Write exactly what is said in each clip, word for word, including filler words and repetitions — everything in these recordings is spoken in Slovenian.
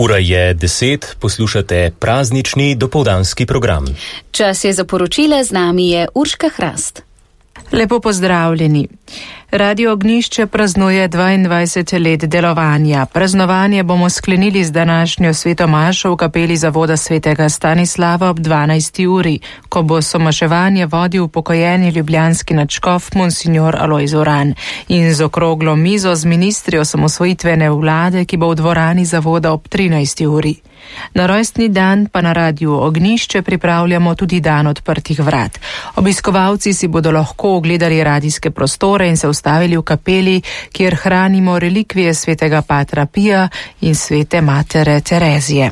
Ura je deset, poslušate praznični dopoldanski program. Čas je za poročila, z nami je Urška Hrast. Lepo pozdravljeni. Radio Ognjišče praznuje dvaindvajset let delovanja. Praznovanje bomo sklenili z današnjo sveto mašo v kapeli Zavoda svetega Stanislava ob dvanajsti uri, ko bo somaševanje vodil upokojeni ljubljanski nadškof monsignor Alojz Uran in z okroglo mizo z ministri osamosvojitvene vlade, ki bo v dvorani Zavoda ob trinajsti uri. Na rojstni dan pa na Radiu Ognjišče pripravljamo tudi dan odprtih vrat. Obiskovalci si bodo lahko ogledali radijske prostore in se ustavili v kapeli, kjer hranimo relikvije svetega Patra Pija in svete matere Terezije.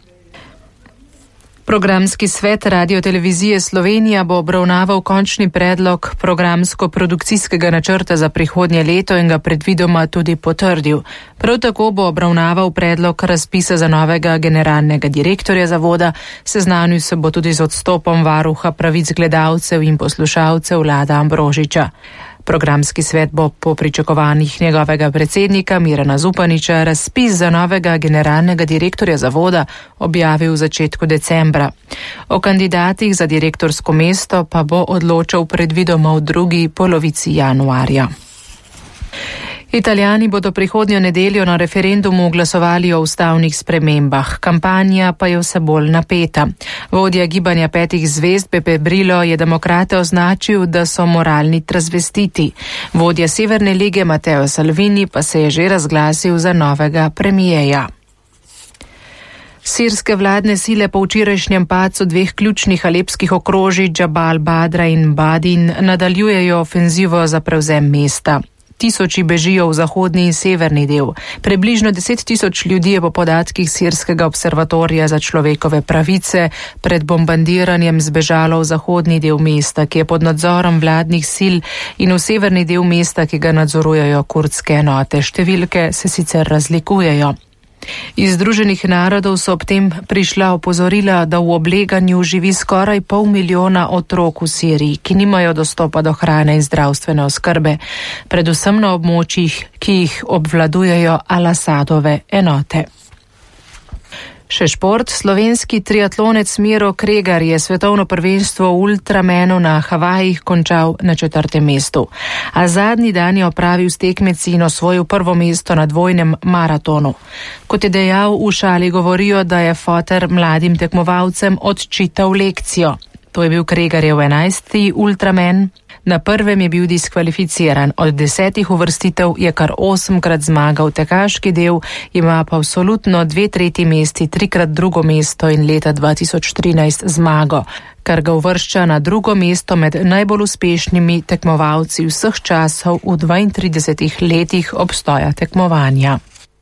Programski svet Radiotelevizije Slovenija bo obravnaval končni predlog programsko-produkcijskega načrta za prihodnje leto in ga predvidoma tudi potrdil. Prav tako bo obravnaval predlog razpisa za novega generalnega direktorja zavoda, seznanil se bo tudi z odstopom varuha pravic gledalcev in poslušalcev Vlada Ambrožiča. Programski svet bo po pričakovanjih njegovega predsednika Mirana Zupaniča razpis za novega generalnega direktorja zavoda objavil v začetku decembra. O kandidatih za direktorsko mesto pa bo odločal predvidoma v drugi polovici januarja. Italijani bodo prihodnjo nedeljo na referendumu glasovali o ustavnih spremembah. Kampanja pa je vse bolj napeta. Vodja gibanja petih zvezd Beppe Grillo je demokrate označil, da so moralni transvestiti. Vodja Severne lige Matteo Salvini pa se je že razglasil za novega premijeja. Sirske vladne sile po včerajšnjem padcu dveh ključnih alepskih okrožij Džabal Badra in Badin nadaljujejo ofenzivo za prevzem mesta. Tisoči bežijo v zahodni in severni del. Približno deset tisoč ljudi je po podatkih Sirskega observatorija za človekove pravice pred bombardiranjem zbežalo v zahodni del mesta, ki je pod nadzorom vladnih sil, in v severni del mesta, ki ga nadzorujejo kurdske enote. Številke se sicer razlikujejo. Iz Združenih narodov so ob tem prišla opozorila, da v obleganju živi skoraj pol milijona otrok v Siriji, ki nimajo dostopa do hrane in zdravstvene oskrbe, predvsem na območjih, ki jih obvladujejo Al-Asadove enote. Še šport. Slovenski triatlonec Miro Kregar je svetovno prvenstvo v ultramenu na Havajih končal na četrtem mestu. A zadnji dan je opravil s tekmeci in osvojil prvo mesto na dvojnem maratonu. Kot je dejal, v šali govorijo, da je foter mladim tekmovalcem odčital lekcijo. To je bil Kregarjev enajsti ultramen. Na prvem je bil diskvalificiran. Od desetih uvrstitev je kar osemkrat zmagal tekaški del, ima pa absolutno dve tretji mesti, trikrat drugo mesto in leta dva tisoč trinajst zmago, kar ga uvršča na drugo mesto med najbolj uspešnimi tekmovalci vseh časov v dvaintridesetih letih obstoja tekmovanja.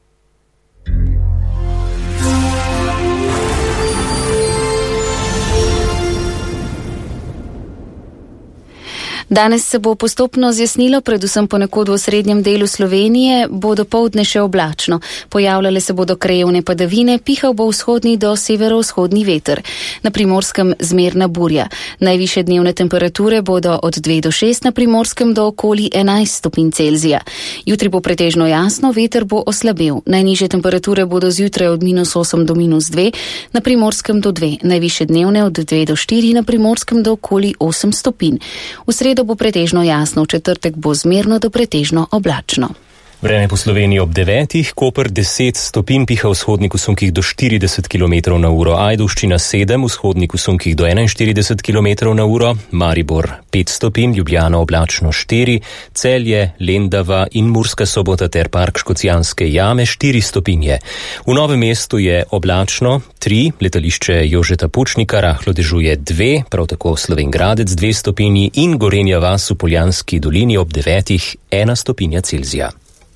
Danes se bo postopno zjasnilo, predvsem ponekod v srednjem delu Slovenije, bo dopoldne še oblačno. Pojavljale se bodo krajevne padavine, pihal bo vzhodni do severovzhodni veter. Na Primorskem zmerna burja. Najvišje dnevne temperature bodo od dve do šest, na Primorskem do okoli enajst stopinj Celzija. Jutri bo pretežno jasno, veter bo oslabel. Najnižje temperature bodo zjutraj od minus osem do minus dve, na Primorskem do dve. Najvišje dnevne od dve do štiri, na Primorskem do okoli osem stopinj. V sredo bo pretežno jasno, v četrtek bo zmerno do pretežno oblačno. Vreme po Sloveniji ob devetih, Koper deset stopinj, piha vzhodnik v sunkih do štirideset kilometrov na uro, Ajdovščina sedem, vzhodnik v sunkih do enainštirideset kilometrov na uro, Maribor pet stopinj, Ljubljana oblačno štiri, Celje, Lendava in Murska Sobota ter park Škocjanske jame štiri stopinje. V Novem mestu je oblačno tri, letališče Jožeta Pučnika rahlo dežuje dve, prav tako Slovenj Gradec dve stopinji in Gorenja vas v Poljanski dolini ob devetih ena stopinja Celzija.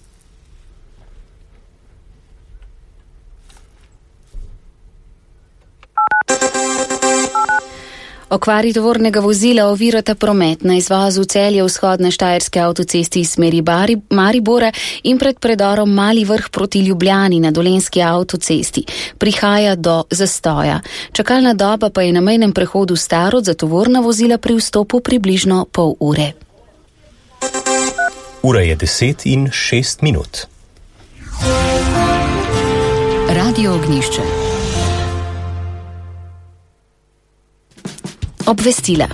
Okvari tovornega vozila ovirata promet na izvozu Celje vzhodne štajerske avtocesti iz smeri Maribora in pred predorom Mali Vrh proti Ljubljani na Dolenjski avtocesti. Prihaja do zastoja. Čakalna doba pa je na mejnem prehodu Starod za tovorna vozila pri vstopu približno pol ure. Ura je deset in šest minut. Radio Ognjišče. Obvestila.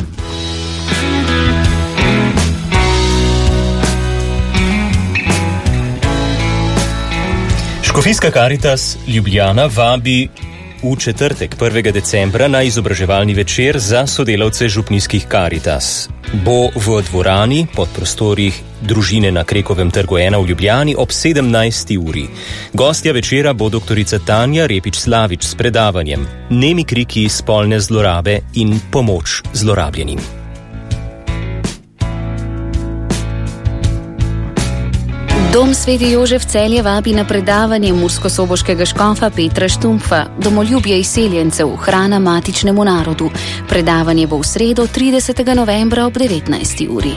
Škofijska Karitas Ljubljana vabi v četrtek prvega decembra na izobraževalni večer za sodelavce župnijskih Karitas. Bo v dvorani pod prostorih družine na Krekovem trgu ena v Ljubljani ob sedemnajsti uri. Gostja večera bo doktorica Tanja Repič-Slavič s predavanjem Nemi kriki spolne zlorabe in pomoč zlorabljenim. Dom Sveti Jožef Celje vabi na predavanje murskosoboškega škofa Petra Štumpfa Domoljubje izseljencev, hrana matičnemu narodu. Predavanje bo v sredo tridesetega novembra ob devetnajsti uri.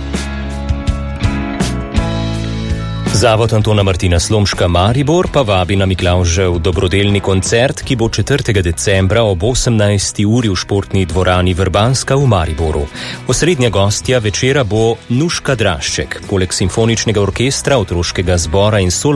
Zavod Antona Martina Slomška Maribor pa vabi na Miklavžev dobrodelni koncert, ki bo četrtega decembra ob osemnajsti uri v športni dvorani Vrbanska v Mariboru. Osrednja gostja večera bo Nuška Drašček, poleg simfoničnega orkestra, otroškega zbora in solo